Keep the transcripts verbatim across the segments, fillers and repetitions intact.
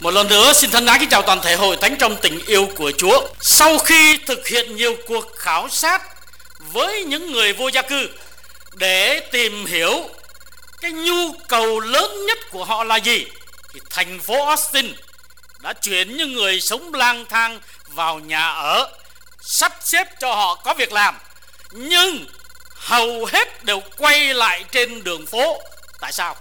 Một lần nữa xin thân ái kính chào toàn thể hội thánh trong tình yêu của Chúa. Sau khi thực hiện nhiều cuộc khảo sát với những người vô gia cư để tìm hiểu cái nhu cầu lớn nhất của họ là gì, thì thành phố Austin đã chuyển những người sống lang thang vào nhà ở, sắp xếp cho họ có việc làm, nhưng hầu hết đều quay lại trên đường phố. Tại sao?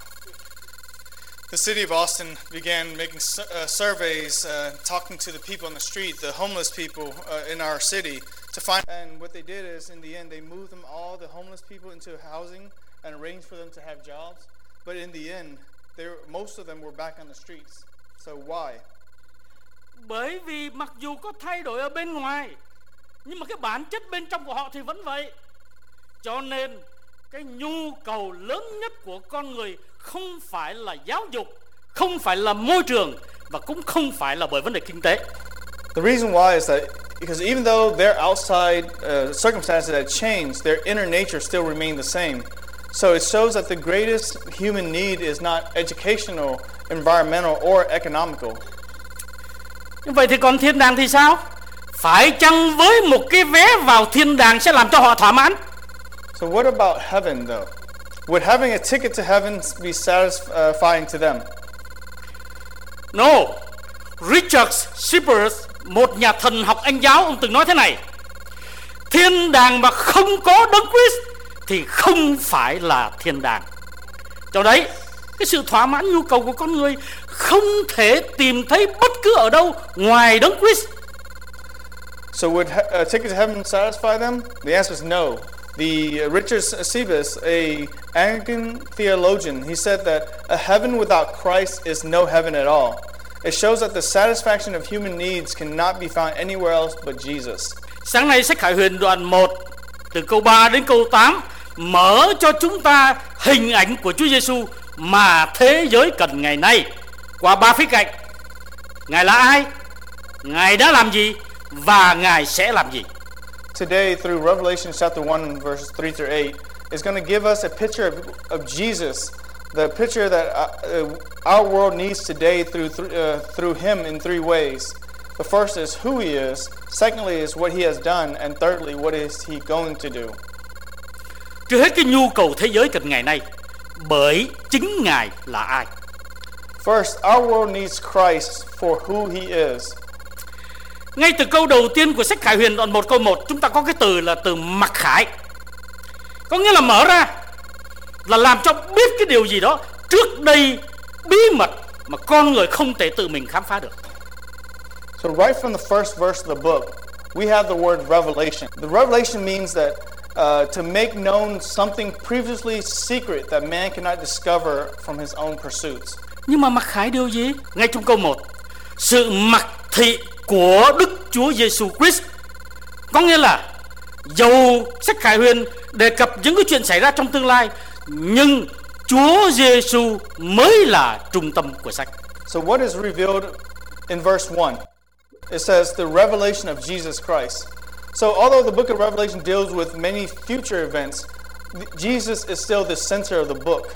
The city of Austin began making uh, surveys, uh, talking to the people on the street, the homeless people uh, in our city, to find. And what they did is, in the end, they moved them all the homeless people into housing and arranged for them to have jobs. But in the end, they were, most of them were back on the streets. So why? Bởi vì mặc dù có thay đổi ở bên ngoài, nhưng mà cái bản chất bên trong của họ thì vẫn vậy. Cho nên cái nhu cầu lớn nhất của con người không phải là giáo dục, không phải là môi trường, và cũng không phải là bởi vấn đề kinh tế. The reason why is that because even though their outside uh, circumstances had changed, their inner nature still remained the same. So it shows that the greatest human need is not educational, environmental, or economical. Như vậy thì còn thiên đàng thì sao? Phải chăng với một cái vé vào thiên đàng sẽ làm cho họ thỏa mãn? So what about heaven, though? Would having a ticket to heaven be satisfying to them? No. Richard Sippers, một nhà thần học Anh giáo, ông từng nói thế này: thiên đàng mà không có Đấng Christ thì không phải là thiên đàng. Cho đấy, cái sự thỏa mãn nhu cầu của con người không thể tìm thấy bất cứ ở đâu ngoài Đấng Christ. So would a ticket to heaven satisfy them? The answer is no. The uh, Richard Sibbes, a Anglican theologian, he said that a heaven without Christ is no heaven at all. It shows that the satisfaction of human needs cannot be found anywhere else but Jesus. Sáng nay sách Khải Huyền đoạn một từ câu ba đến câu tám mở cho chúng ta hình ảnh của Chúa Giêsu mà thế giới cần ngày nay qua ba khía cạnh: Ngài là ai, Ngài đã làm gì và Ngài sẽ làm gì. Today, through Revelation chapter one, verses three through eight, is going to give us a picture of, of Jesus, the picture that uh, our world needs today through th- uh, through Him in three ways. The first is who He is, secondly is what He has done, and thirdly, what is He going to do. Trước hết, cái nhu cầu thế giới cần ngày nay, bởi chính Ngài là ai. First, our world needs Christ for who He is. Ngay từ câu đầu tiên của sách Khải Huyền đoạn một câu một, chúng ta có cái từ là từ mặc khải. Có nghĩa là mở ra, là làm cho biết cái điều gì đó trước đây bí mật mà con người không thể tự mình khám phá được. So right from the first verse of the book, we have the word revelation. The revelation means that uh, to make known something previously secret that man cannot discover from his own pursuits. Nhưng mà mặc khải điều gì? Ngay trong câu một, sự mặc thị của Đức Chúa Giêsu Christ. Có nghĩa là dầu sách Khải Huyền đề cập những cái chuyện xảy ra trong tương lai, nhưng Chúa Giêsu mới là trung tâm của sách. So what is revealed in verse one? It says the revelation of Jesus Christ. So although the book of Revelation deals with many future events, Jesus is still the center of the book.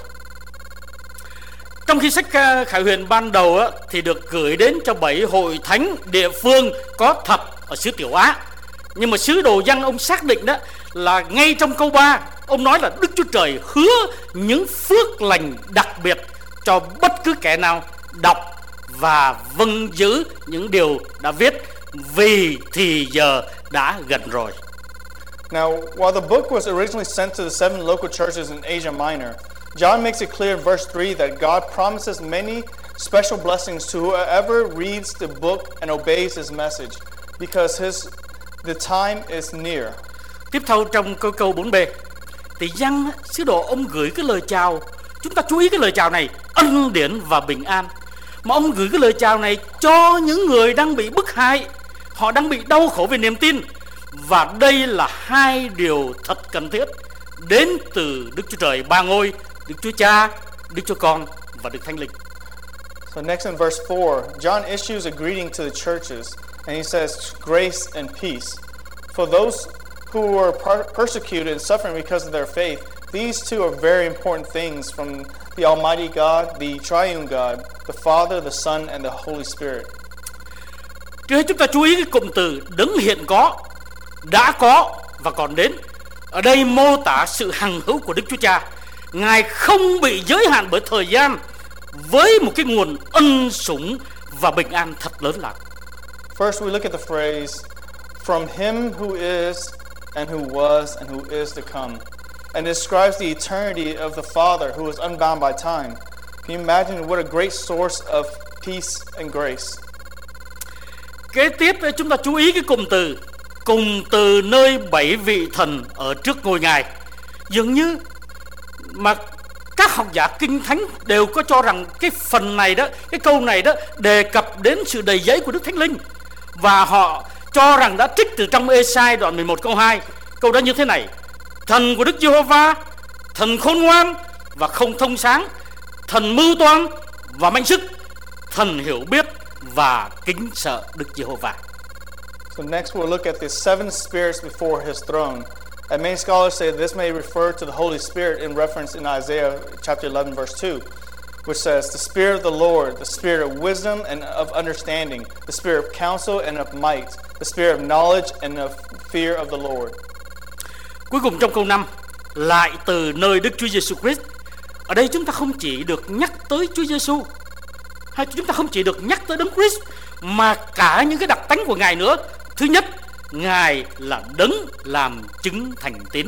Trong khi sách Khải Huyền ban đầu á, thì được gửi đến cho bảy hội thánh địa phương có thật ở xứ Tiểu Á. Nhưng mà sứ đồ Giăng ông xác định đó là ngay trong câu ba, ông nói là Đức Chúa Trời hứa những phước lành đặc biệt cho bất cứ kẻ nào đọc và vâng giữ những điều đã viết, vì thì giờ đã gần rồi. Now, while the book was originally sent to the seven local churches in Asia Minor, John makes it clear in verse three that God promises many special blessings to whoever reads the book and obeys His message, because his the time is near. Tiếp theo trong câu câu bốn b, thì Giăng sứ đồ ông gửi cái lời chào, chúng ta chú ý cái lời chào này, ân điển và bình an, mà ông gửi cái lời chào này cho những người đang bị bức hại, họ đang bị đau khổ về niềm tin, và đây là hai điều thật cần thiết đến từ Đức Chúa Trời ba ngôi, Đức Chúa Cha, Đức Chúa Con và Đức Thánh Linh. So next in verse four, John issues a greeting to the churches, and he says, grace and peace. For those who were per- persecuted and suffering because of their faith, these two are very important things from the Almighty God, the Triune God, the Father, the Son, and the Holy Spirit. Trước hết chúng ta chú ý cái cụm từ đấng hiện có, đã có và còn đến. Ở đây mô tả sự hằng hữu của Đức Chúa Cha. Ngài không bị giới hạn bởi thời gian, với một cái nguồn ân sủng và bình an thật lớn lao. First, we look at the phrase, from him who is, and who was, and who is to come, and describes the eternity of the Father who is unbound by time. Can you imagine what a great source of peace and grace? Kế tiếp chúng ta chú ý cái cụm từ cùng từ nơi bảy vị thần ở trước ngôi Ngài. Dường như mà các học giả kinh thánh đều có cho rằng cái phần này đó, cái câu này đó đề cập đến sự đầy dẫy của Đức Thánh Linh, và họ cho rằng đã trích từ trong Ê-sai đoạn mười một câu hai. Câu đó như thế này: thần của Đức Giê-hô-va, thần khôn ngoan và không thông sáng, thần mưu toan và mạnh sức, thần hiểu biết và kính sợ Đức Giê-hô-va. So next we'll look at the seven spirits before his throne. And many scholars say this may refer to the Holy Spirit in reference in Isaiah chapter eleven verse two, which says, the Spirit of the Lord, the Spirit of wisdom and of understanding, the Spirit of counsel and of might, the Spirit of knowledge and of fear of the Lord. Cuối cùng trong câu năm, lại từ nơi Đức Chúa Giêsu Christ. Ở đây chúng ta không chỉ được nhắc tới Chúa Giêsu, hay chúng ta không chỉ được nhắc tới Đấng Christ, mà cả những cái đặc tánh của Ngài nữa. Thứ nhất, Ngài là đấng làm chứng thành tín.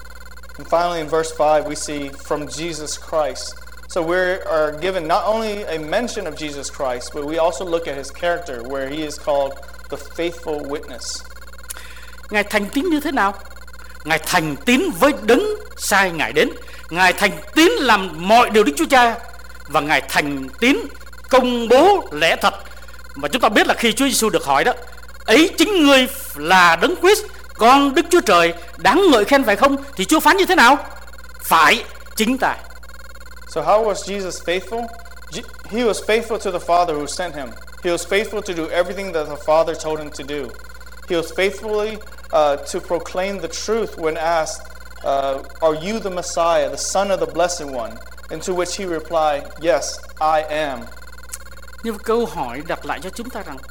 And finally in verse five we see from Jesus Christ. So we are given not only a mention of Jesus Christ, but we also look at his character where he is called the faithful witness. Ngài thành tín như thế nào? Ngài thành tín với đấng sai Ngài đến. Ngài thành tín làm mọi điều Đức Chúa Cha, và Ngài thành tín công bố lẽ thật. Mà chúng ta biết là khi Chúa Giêsu được hỏi đó, ấy chính ngươi là Đấng Christ, con Đức Chúa Trời đáng ngợi khen phải không? Thì Chúa phán như thế nào? Phải, chính ta. So how was Jesus faithful? He was faithful to the Father who sent him. He was faithful to do everything that the Father told him to do. He was faithfully uh, to proclaim the truth when asked, uh, are you the Messiah, the Son of the Blessed One? And to which he replied, yes, I am. Nhưng câu hỏi đặt lại cho chúng ta rằng,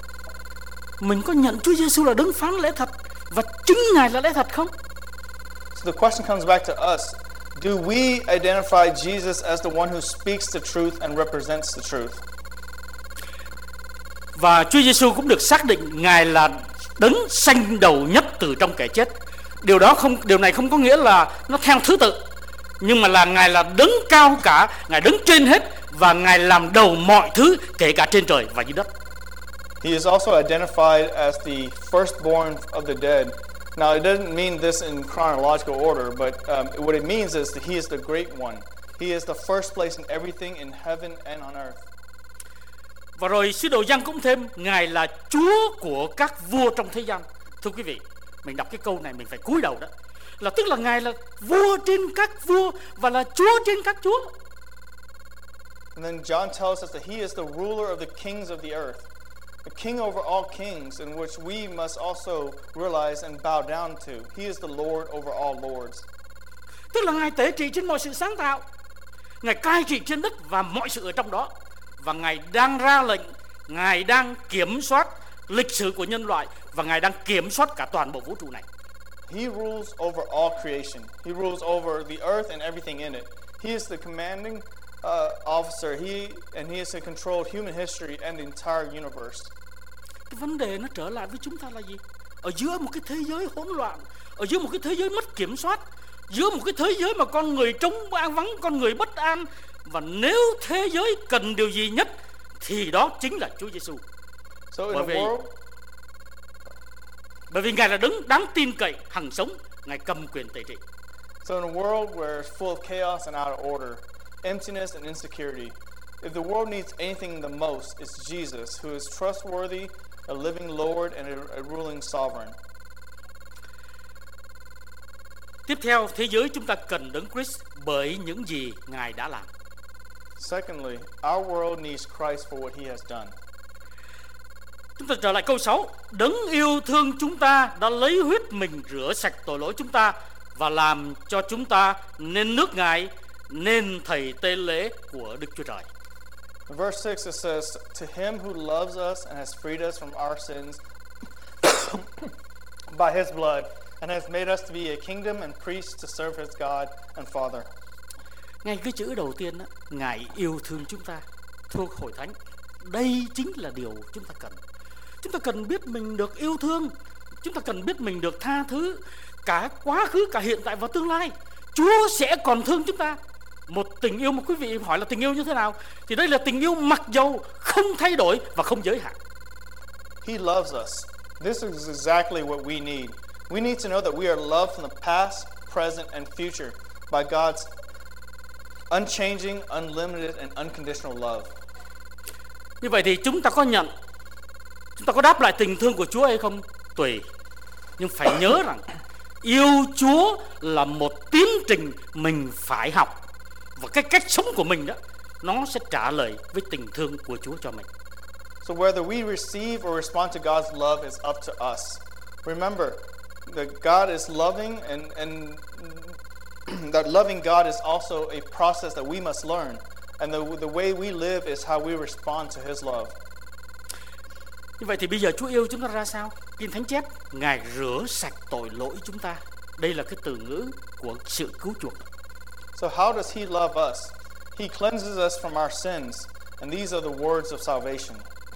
mình có nhận Chúa Giêsu là đấng phán lẽ thật và chính Ngài là lẽ thật không? So the question comes back to us. Do we identify Jesus as the one who speaks the truth and represents the truth? Và Chúa Giêsu cũng được xác định Ngài là đấng sanh đầu nhất từ trong kẻ chết. Điều đó không, điều này không có nghĩa là nó theo thứ tự, nhưng mà là Ngài là đấng cao cả, Ngài đứng trên hết, và Ngài làm đầu mọi thứ, kể cả trên trời và dưới đất. He is also identified as the firstborn of the dead. Now, it doesn't mean this in chronological order, but um, what it means is that he is the great one. He is the first place in everything in heaven and on earth. Và rồi sứ đồ Giăng cũng thêm, Ngài là Chúa của các vua trong thế gian. Thưa quý vị, mình đọc cái câu này mình phải cúi đầu đó. Là tức là Ngài là vua trên các vua và là Chúa trên các chúa. And then John tells us that he is the ruler of the kings of the earth. The king over all kings, in which we must also realize and bow down to. He is the Lord over all lords. Tức là Ngài tế trị trên mọi sự sáng tạo, Ngài cai trị trên đất và mọi sự ở trong đó, và Ngài đang ra lệnh, Ngài đang kiểm soát lịch sử của nhân loại, và Ngài đang kiểm soát cả toàn bộ vũ trụ này. He rules over all creation. He rules over the earth and everything in it. He is the commanding uh, officer. He and he is to control human history and the entire universe. Cái vấn đề nó trở lại với chúng ta là gì? Ở giữa một cái thế giới hỗn loạn, ở giữa một cái thế giới mất kiểm soát, giữa một cái thế giới mà con người trống vắng, con người bất an, và nếu thế giới cần điều gì nhất thì đó chính là Chúa Giêsu. So in Bởi a vì, world, bởi vì Ngài là đấng đáng tin cậy, hằng sống, Ngài cầm quyền tể trị. so in a world where it's full of chaos and out of order, emptiness and insecurity, if the world needs anything the most, it's Jesus, who is trustworthy, a living Lord and a, a ruling sovereign. Tiếp theo, thế giới chúng ta cần đấng Christ bởi những gì Ngài đã làm. Secondly, our world needs Christ for what he has done. Chúng ta trở lại câu sáu. Đấng yêu thương chúng ta đã lấy huyết mình rửa sạch tội lỗi chúng ta và làm cho chúng ta nên nước Ngài nên thầy tế lễ của Đức Chúa Trời. In verse six it says, "To him who loves us and has freed us from our sins by his blood, and has made us to be a kingdom and priests to serve his God and Father." Ngay cái chữ đầu tiên đó, Ngài yêu thương chúng ta. Thưa hội thánh, đây chính là điều chúng ta cần. Chúng ta cần biết mình được yêu thương, chúng ta cần biết mình được tha thứ, cả quá khứ, cả hiện tại và tương lai. Chúa sẽ còn thương chúng ta. Một tình yêu mà quý vị hỏi là tình yêu như thế nào, thì đây là tình yêu mặc dầu, không thay đổi và không giới hạn. He loves us. This is exactly what we need. We need to know that we are loved from the past, present, and future by God's unchanging, unlimited, and unconditional love. Như vậy thì chúng ta có nhận, chúng ta có đáp lại tình thương của Chúa hay không? Tùy. Nhưng phải nhớ rằng yêu Chúa là một tiến trình mình phải học. Và cái cách sống của mình đó, nó sẽ trả lời với tình thương của Chúa cho mình. So whether we receive or respond to God's love is up to us. Remember that God is loving, and, and that loving God is also a process that we must learn. And the, the way we live is how we respond to his love. Như vậy thì bây giờ Chúa yêu chúng ta ra sao? Kinh Thánh chép, Ngài rửa sạch tội lỗi chúng ta. Đây là cái từ ngữ của sự cứu chuộc. So how does he love us? He cleanses us from our sins. And these are the words of salvation.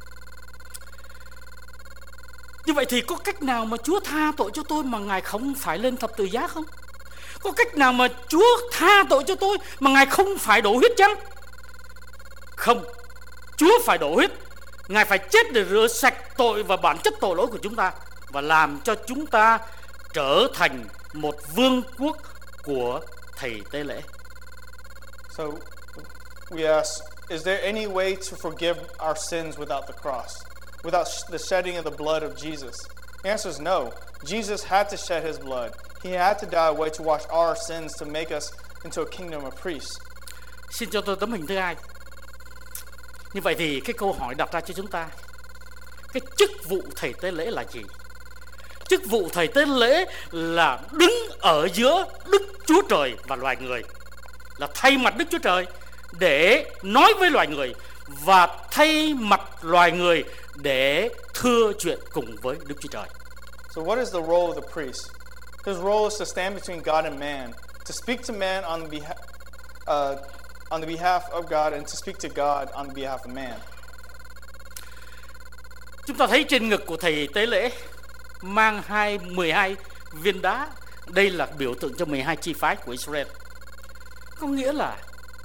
Như vậy thì có cách nào mà Chúa tha tội cho tôi mà Ngài không phải lên thập tự giá không? Có cách nào mà Chúa tha tội cho tôi mà Ngài không phải đổ huyết chăng? Không, Chúa phải đổ huyết. Ngài phải chết để rửa sạch tội và bản chất tội lỗi của chúng ta, và làm cho chúng ta trở thành một vương quốc của thầy tế lễ. So we ask, is there any way to forgive our sins without the cross? Without the shedding of the blood of Jesus? The answer is no. Jesus had to shed his blood. He had to die away to wash our sins, to make us into a kingdom of priests. Xin cho tôi tấm hình thứ hai. Như vậy thì cái câu hỏi đặt ra cho chúng ta, cái chức vụ thầy tế lễ là gì? Chức vụ thầy tế lễ là đứng ở giữa Đức Chúa Trời và loài người, là thay mặt Đức Chúa Trời để nói với loài người, và thay mặt loài người để thưa chuyện cùng với Đức Chúa Trời. So what is the role of the priest? His role is to stand between God and man, to speak to man on the behalf, uh, on the behalf of God, and to speak to God on the behalf of man. Chúng ta thấy trên ngực của thầy tế lễ mang hai mười hai viên đá. Đây là biểu tượng cho mười hai chi phái của Israel. Có nghĩa là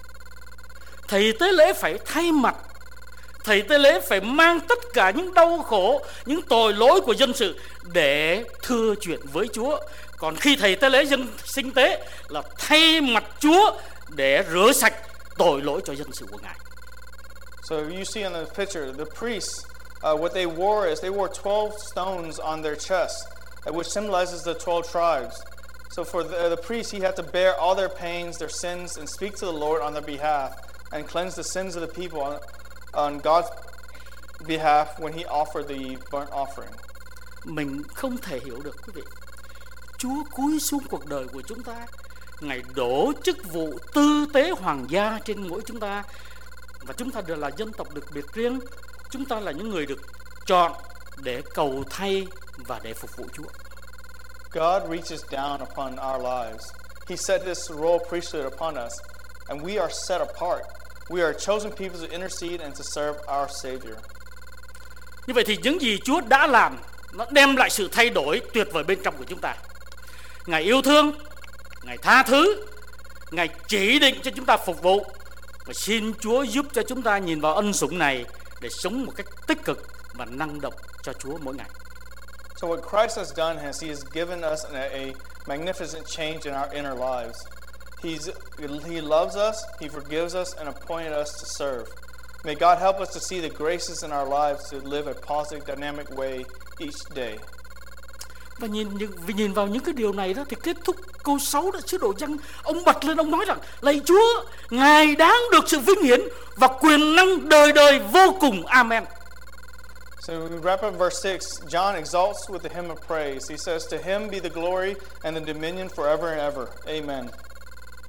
thầy tế lễ phải thay mặt, thầy tế lễ phải mang tất cả những đau khổ, những tội lỗi của dân sự để thưa chuyện với Chúa. Còn khi thầy tế lễ dân sinh tế là thay mặt Chúa để rửa sạch tội lỗi cho dân sự của Ngài. So you see in the picture, the priests, uh, what they wore is they wore twelve stones on their chest, uh, which symbolizes the twelve tribes. So for the, the priest, he had to bear all their pains, their sins, and speak to the Lord on their behalf, and cleanse the sins of the people on, on God's behalf when he offered the burnt offering. Mình không thể hiểu được quý vị. Chúa cúi xuống cuộc đời của chúng ta, Ngài đổ chức vụ tư tế hoàng gia trên mỗi chúng ta, và chúng ta đều là dân tộc được biệt riêng. Chúng ta là những người được chọn để cầu thay và để phục vụ Chúa. God reaches down upon our lives. He set this royal priesthood upon us, and we are set apart. We are chosen people to intercede and to serve our Savior. Như vậy thì những gì Chúa đã làm, nó đem lại sự thay đổi tuyệt vời bên trong của chúng ta. Ngài yêu thương, Ngài tha thứ, Ngài chỉ định cho chúng ta phục vụ. Và xin Chúa giúp cho chúng ta nhìn vào ân sủng này để sống một cách tích cực và năng động cho Chúa mỗi ngày. So what Christ has done is He has given us a, a magnificent change in our inner lives. He's, he loves us, He forgives us, and appointed us to serve. May God help us to see the graces in our lives to live a positive, dynamic way each day. Và nhìn, vì nhìn vào những cái điều này đó thì kết thúc câu sáu đó, sứ đồ Giăng ông bật lên, ông nói rằng: lạy Chúa, Ngài đáng được sự vinh hiển và quyền năng đời đời vô cùng. Amen. So we wrap up verse six. John exalts with the hymn of praise. He says, "To Him be the glory and the dominion forever and ever. Amen."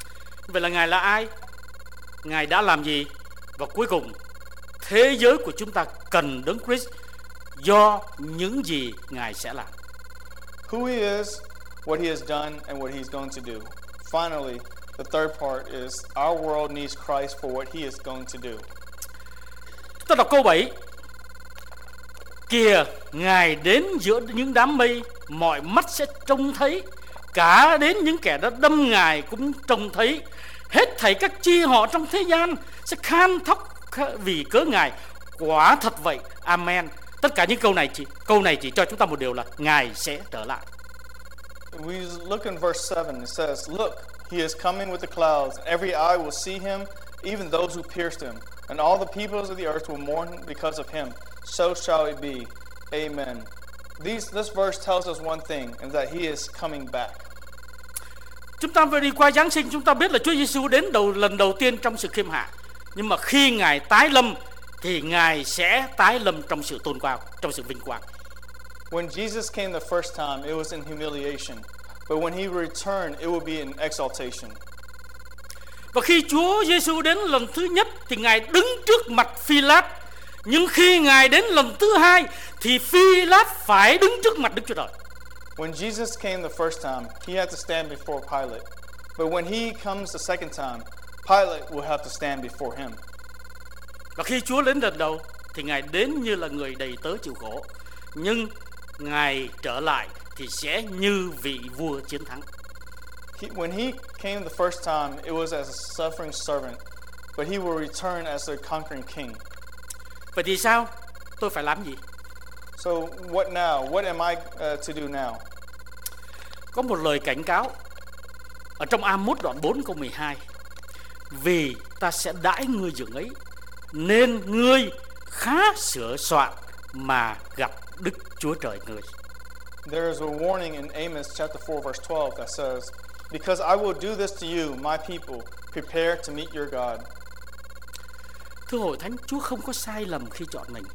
Vậy là Ngài là ai? Ngài đã làm gì? Và cuối cùng, thế giới của chúng ta cần Đấng Christ do những gì Ngài sẽ làm. Who he is, what he has done, and what he's going to do. Finally, the third part is our world needs Christ for what he is going to do. Ta đọc câu bảy. Kìa, Ngài đến giữa những đám mây, mọi mắt sẽ trông thấy, cả đến những kẻ đã đâm Ngài cũng trông thấy. Hết thảy các chi họ trong thế gian sẽ khan thóc vì cớ Ngài. Quả thật vậy, amen. Tất cả những câu này chỉ câu này chỉ cho chúng ta một điều là Ngài sẽ trở lại. We look in verse seven. It says, "Look, he is coming with the clouds, and every eye will see him, even those who pierced him, and all the peoples of the earth will mourn because of him. So shall it be. Amen." These, this verse tells us one thing, and that he is coming back. Chúng ta vừa đi qua Giáng sinh, chúng ta biết là Chúa Giêsu đến đầu lần đầu tiên trong sự khiêm hạ, nhưng mà khi Ngài tái lâm thì Ngài sẽ tái lâm trong sự tôn quang, trong sự vinh quang. When Jesus came the first time, it was in humiliation, but when he returned, it will be in exaltation. Và khi Chúa Giêsu đến lần thứ nhất thì Ngài đứng trước mặt Phi-lát, nhưng khi Ngài đến lần thứ hai thì Phi-lát phải đứng trước mặt Đức Chúa Trời. When Jesus came the first time, he had to stand before Pilate. But when he comes the second time, Pilate will have to stand before him. Và khi Chúa đến lần đầu thì Ngài đến như là người đầy tớ chịu khổ, nhưng Ngài trở lại thì sẽ như vị vua chiến thắng. He, when he came the first time, it was as a suffering servant, but he will return as a conquering king. Vậy thì sao? Tôi phải làm gì? So what now? What am I uh, to do now? Có một lời cảnh cáo ở trong A-mốt đoạn bốn câu mười hai. Vì ta sẽ đãi ngươi giường ấy, nên ngươi khá sửa soạn mà gặp Đức Chúa Trời ngươi. There is a warning in Amos chapter four verse twelve that says, "Because I will do this to you, my people, prepare to meet your God." Thưa hội thánh, Chúa không có sai lầm khi chọn mình.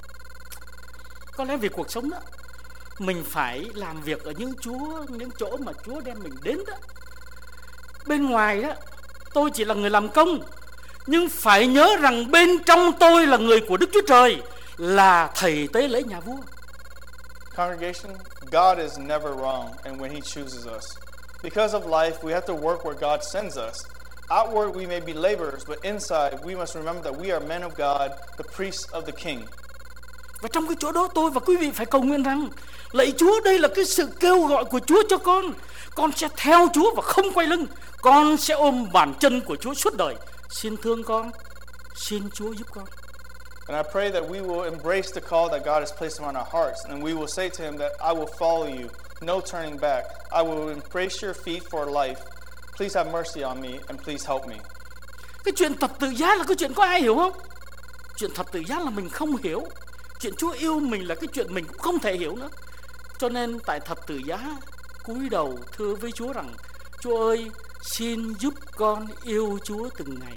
Có lẽ vì cuộc sống đó, mình phải làm việc ở những Chúa, những chỗ mà Chúa đem mình đến đó. Bên ngoài đó, tôi chỉ là người làm công, nhưng phải nhớ rằng bên trong tôi là người của Đức Chúa Trời, là thầy tế lễ nhà vua. Congregation, God is never wrong and when he chooses us. Because of life, we have to work where God sends us. Outward we may be laborers, but inside we must remember that we are men of God, the priests of the King. Và trong cái chỗ đó tôi và quý vị phải cầu nguyện rằng, lạy Chúa, đây là cái sự kêu gọi của Chúa cho con. Con sẽ theo Chúa và không quay lưng. Con sẽ ôm bàn chân của Chúa suốt đời. Xin thương con, xin Chúa giúp con. And I pray that we will embrace the call that God has placed upon our hearts, and we will say to him that I will follow you, no turning back. I will embrace your feet for life. Please have mercy on me and please help me. Cái chuyện thập tự giá là cái chuyện có ai hiểu không? Chuyện thập tự giá là mình không hiểu. Chuyện Chúa yêu mình là cái chuyện mình cũng không thể hiểu nữa. Cho nên tại thập tự giá, cúi đầu thưa với Chúa rằng, Chúa ơi, xin giúp con yêu Chúa từng ngày.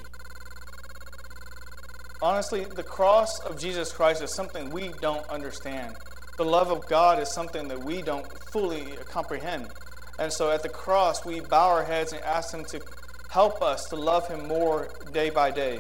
Honestly, the cross of Jesus Christ is something we don't understand. The love of God is something that we don't fully comprehend. And so at the cross, we bow our heads and ask him to help us to love him more day by day.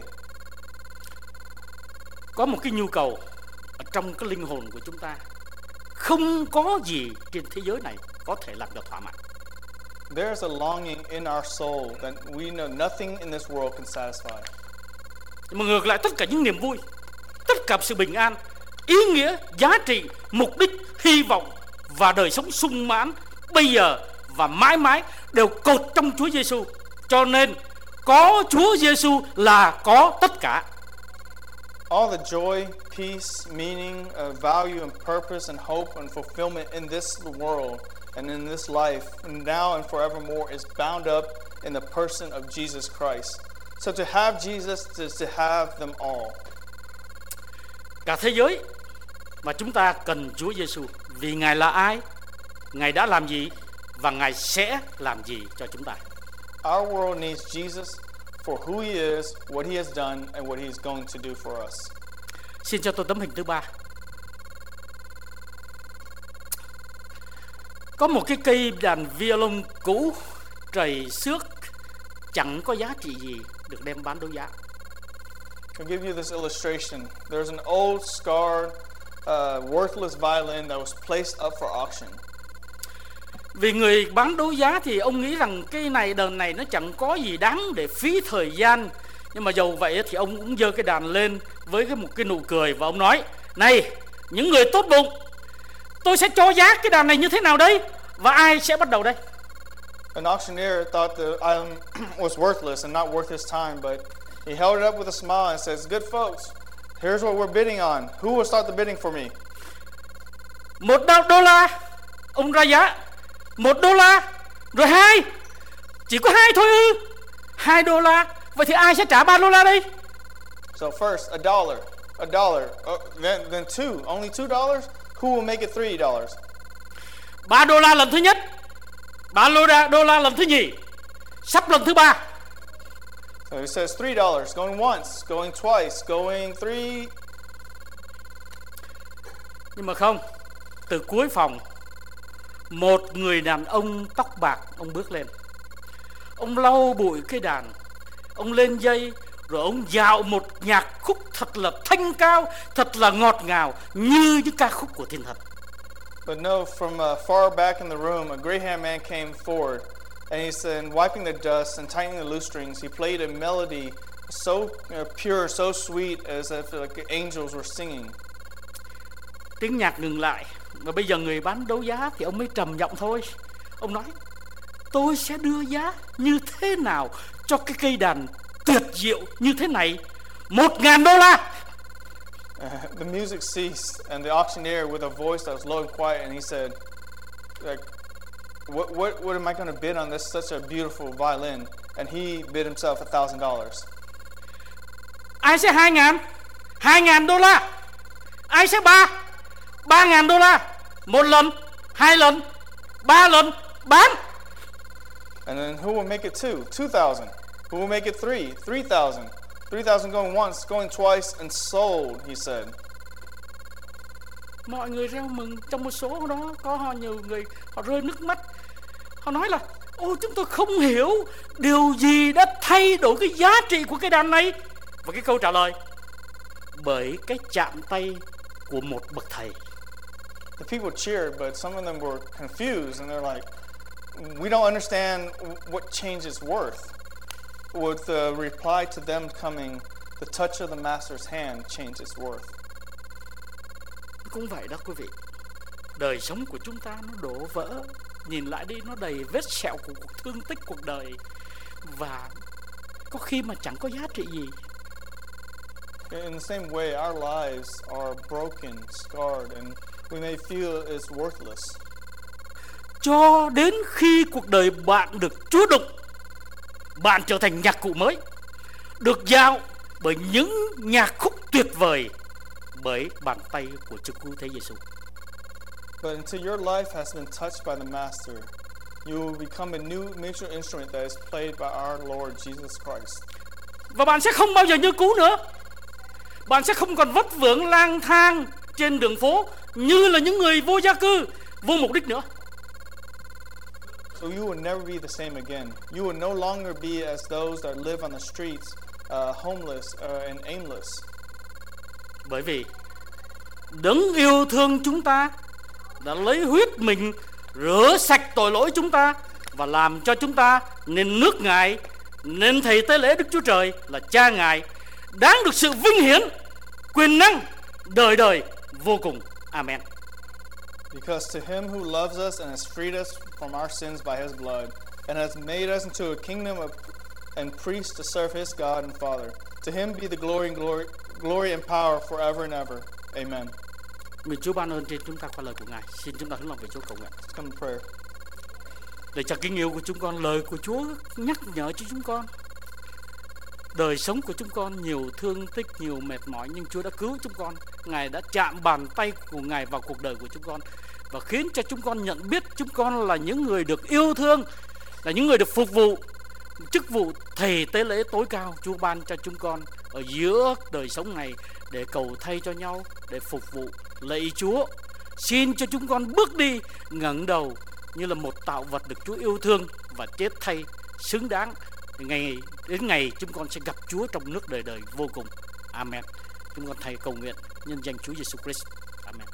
Có một cái nhu cầu ở trong cái linh hồn của chúng ta. Không có gì trên thế giới này có thể làm cho thỏa mãn. There's a longing in our soul that we know nothing in this world can satisfy. Mà ngược lại, tất cả những niềm vui, tất cả sự bình an, ý nghĩa, giá trị, mục đích, hy vọng và đời sống sung mãn bây giờ và mãi mãi đều cột trong Chúa Giêsu. Cho nên có Chúa Giêsu là có tất cả. All the joy, peace, meaning, uh, value and purpose and hope and fulfillment in this world and in this life, now and forevermore, is bound up in the person of Jesus Christ. So to have Jesus is to have them all. Cả thế giới mà chúng ta cần Chúa Giêsu, vì Ngài là ai, Ngài đã làm gì và Ngài sẽ làm gì cho chúng ta. Our world needs Jesus for who he is, what he has done and what he is going to do for us. Xin cho tôi tấm hình thứ ba. Có một cái cây đàn violon cũ, trầy xước, chẳng có giá trị gì được đem bán đấu giá. I'll give you this illustration. There's an old, scarred, uh, worthless violin that was placed up for auction. Vì người bán đấu giá thì ông nghĩ rằng cái này đờn này nó chẳng có gì đáng để phí thời gian. Nhưng mà dầu vậy thì ông cũng giơ cái đàn lên với cái một cái nụ cười và ông nói: này, những người tốt bụng, tôi sẽ cho giá cái đàn này như thế nào đây? Và ai sẽ bắt đầu đây? An auctioneer thought the item was worthless and not worth his time, but he held it up with a smile and says, "Good folks, here's what we're bidding on. Who will start the bidding for me?" Một đô la, ông ra giá. Một đô la, rồi hai. Chỉ có hai thôi ư? Hai đô la. Vậy thì ai sẽ trả ba đô la đây? So first, a dollar, a dollar, uh, then then two, only two dollars. Who will make it three dollars? Ba đô la lần thứ nhất, ba đô la đô la lần thứ nhì, sắp lần thứ ba. So he says three dollars, going once, going twice, going three. Nhưng mà không, từ cuối phòng, một người đàn ông tóc bạc, ông bước lên. Ông lau bụi cái đàn, ông lên dây, rồi ông dạo một nhạc khúc thật là thanh cao, thật là ngọt ngào, như những ca khúc của thiên thần. But no, from uh, far back in the room, a gray-haired man came forward, and he said, wiping the dust and tightening the loose strings, he played a melody so uh, pure, so sweet, as if like the angels were singing. Tiếng nhạc ngừng lại, và bây giờ người bán đấu giá thì ông mới trầm giọng thôi. Ông nói: tôi sẽ đưa giá như thế nào cho cái cây đàn tuyệt diệu như thế này? Một ngàn đô la. Uh, the music ceased, and the auctioneer, with a voice that was low and quiet, and he said, like, what, what, what am I going to bid on this such a beautiful violin? And he bid himself a thousand dollars. Ai sẽ hai ngàn? Hai ngàn đô la. Ai sẽ ba? Ba ngàn đô la. Một lần, hai lần, ba lần, bán. And then who will make it two? Two thousand. Who will make it three? Three thousand. Three thousand going once, going twice, and sold, he said. Mọi người reo mừng. Trong một số đó có họ nhiều người, họ rơi nước mắt. Họ nói là: ôi, chúng tôi không hiểu điều gì đã thay đổi cái giá trị của cái đàn này. Và cái câu trả lời: bởi cái chạm tay của một bậc thầy. The people cheered, but some of them were confused, and they're like, we don't understand what change is worth. With the reply to them coming, the touch of the master's hand changed its worth. Cũng vậy đó quý vị. Đời sống của chúng ta nó đổ vỡ. Nhìn lại đi, nó đầy vết sẹo của cuộc thương tích cuộc đời. Và có khi mà chẳng có giá trị gì. In the same way, our lives are broken, scarred, and we may feel it's worthless. Cho đến khi cuộc đời bạn được Chúa đục, bạn trở thành nhạc cụ mới, được dạo bởi những nhạc khúc tuyệt vời bởi bàn tay của Chúa Cứu Thế Giêsu. But until your life has been touched by the Master, you will become a new musical instrument that is played by our Lord Jesus Christ. Và bạn sẽ không bao giờ như cũ nữa. Bạn sẽ không còn vất vưởng lang thang trên đường phố như là những người vô gia cư, vô mục đích nữa. So you will never be the same again. You will no longer be as those that live on the streets, uh, homeless uh, and aimless. Bởi vì Đấng yêu thương chúng ta đã lấy huyết mình rửa sạch tội lỗi chúng ta và làm cho chúng ta nên nước Ngài, nên thầy tế lễ Đức Chúa Trời là Cha Ngài, đáng được sự vinh hiển, quyền năng đời đời vô cùng. Amen. Because to him who loves us and has freed us from our sins by his blood and has made us into a kingdom of and priests to serve his God and Father, to him be the glory and glory, glory and power forever and ever. Amen. Nguyện Chúa ban ơn trên chúng ta qua lời của Ngài. Xin chúng ta hướng lòng về Chúa cầu nguyện. Let's come to prayer. Để cho kính yêu của chúng con, lời của Chúa nhắc nhở cho chúng con. Đời sống của chúng con nhiều thương tích, nhiều mệt mỏi, nhưng Chúa đã cứu chúng con. Ngài đã chạm bàn tay của Ngài vào cuộc đời của chúng con và khiến cho chúng con nhận biết chúng con là những người được yêu thương, là những người được phục vụ chức vụ thầy tế lễ tối cao. Chúa ban cho chúng con ở giữa đời sống này để cầu thay cho nhau, để phục vụ. Lạy Chúa, xin cho chúng con bước đi ngẩng đầu như là một tạo vật được Chúa yêu thương và chết thay xứng đáng thì ngày đến ngày chúng con sẽ gặp Chúa trong nước đời đời vô cùng. Amen. Chúng con thầy cầu nguyện nhân danh Chúa Giêsu Christ.